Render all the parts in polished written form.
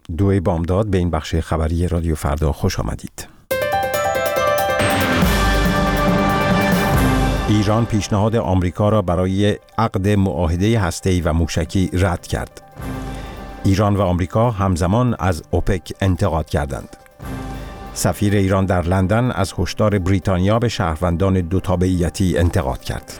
2 بامداد به این بخش خبری رادیو فردا خوش آمدید. ایران پیشنهاد آمریکا را برای عقد معاهده هسته‌ای و موشکی رد کرد. ایران و آمریکا همزمان از اوپک انتقاد کردند. سفیر ایران در لندن از هشدار بریتانیا به شهروندان دو تابعیتی انتقاد کرد.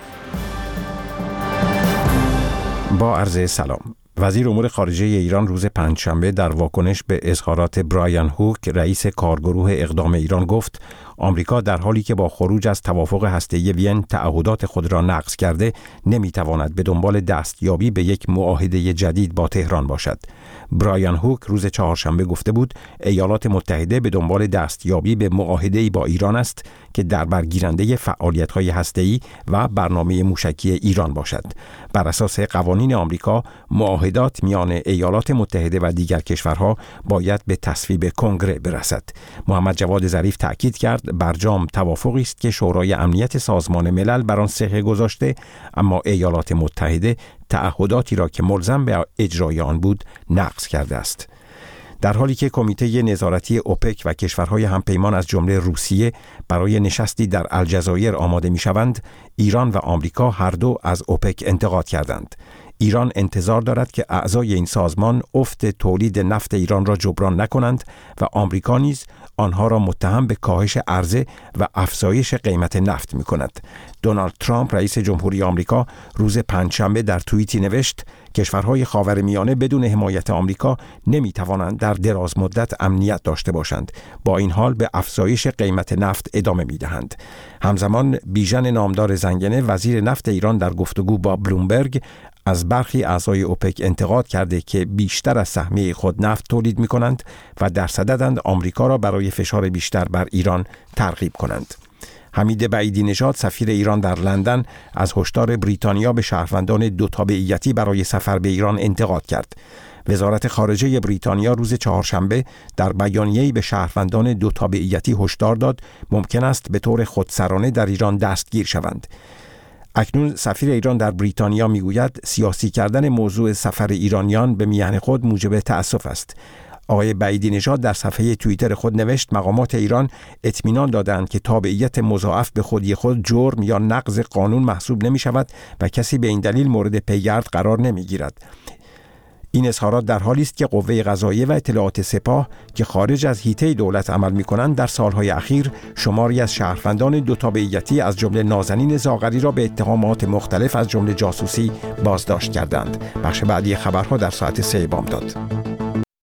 با عرض سلام. وزیر امور خارجه ایران روز پنجشنبه در واکنش به اظهارات برایان هوک رئیس کارگروه اقدام ایران گفت آمریکا در حالی که با خروج از توافق هسته‌ای وین تعهدات خود را نقض کرده نمیتواند به دنبال دستیابی به یک معاهده جدید با تهران باشد. برایان هوک روز چهارشنبه گفته بود ایالات متحده به دنبال دستیابی به معاهده‌ای با ایران است که در برگیرنده فعالیت‌های هسته‌ای و برنامه موشکی ایران باشد. بر اساس قوانین آمریکا معاهدات میان ایالات متحده و دیگر کشورها باید به تصویب کنگره برسد. محمد جواد ظریف تاکید کرد برجام توافقی است که شورای امنیت سازمان ملل بر آن صحه گذاشته، اما ایالات متحده تعهداتی را که ملزم به اجرای آن بود نقض کرده است. در حالی که کمیته نظارتی اوپک و کشورهای همپیمان از جمله روسیه برای نشستی در الجزایر آماده می‌شوند، ایران و آمریکا هر دو از اوپک انتقاد کردند. ایران انتظار دارد که اعضای این سازمان افت تولید نفت ایران را جبران نکنند و آمریکا نیز آنها را متهم به کاهش عرضه و افزایش قیمت نفت می‌کند. دونالد ترامپ رئیس جمهوری آمریکا روز پنجشنبه در توییتی نوشت کشورهای خاورمیانه بدون حمایت آمریکا نمی‌توانند در دراز مدت امنیت داشته باشند. با این حال به افزایش قیمت نفت ادامه می‌دهند. همزمان بیژن نامدار زنگنه وزیر نفت ایران در گفتگو با بلومبرگ از برخی اعضای اوپک انتقاد کرده که بیشتر از سهمیه خود نفت تولید می‌کنند و در صددند آمریکا را برای فشار بیشتر بر ایران ترغیب کنند. حمید بعیدی نژاد سفیر ایران در لندن از هشدار بریتانیا به شهروندان دو تابعیتی برای سفر به ایران انتقاد کرد. وزارت خارجه بریتانیا روز چهارشنبه در بیانیه‌ای به شهروندان دو تابعیتی هشدار داد ممکن است به طور خودسرانه در ایران دستگیر شوند. اکنون سفیر ایران در بریتانیا میگوید سیاسی کردن موضوع سفر ایرانیان به میهن خود موجب تأسف است. آقای بعیدی نژاد در صفحه توییتر خود نوشت مقامات ایران اطمینان دادند که تابعیت مضاعف به خودی خود جرم یا نقض قانون محسوب نمی شود و کسی به این دلیل مورد پیگرد قرار نمی گیرد. این اظهارات در حالی است که قوه قضاییه و اطلاعات سپاه که خارج از حیطه دولت عمل می‌کنند در سالهای اخیر شماری از شهروندان دو تابعیتی از جمله نازنین زاغری را به اتهامات مختلف از جمله جاسوسی بازداشت کردند. بخش بعدی خبرها در ساعت 3 بامداد.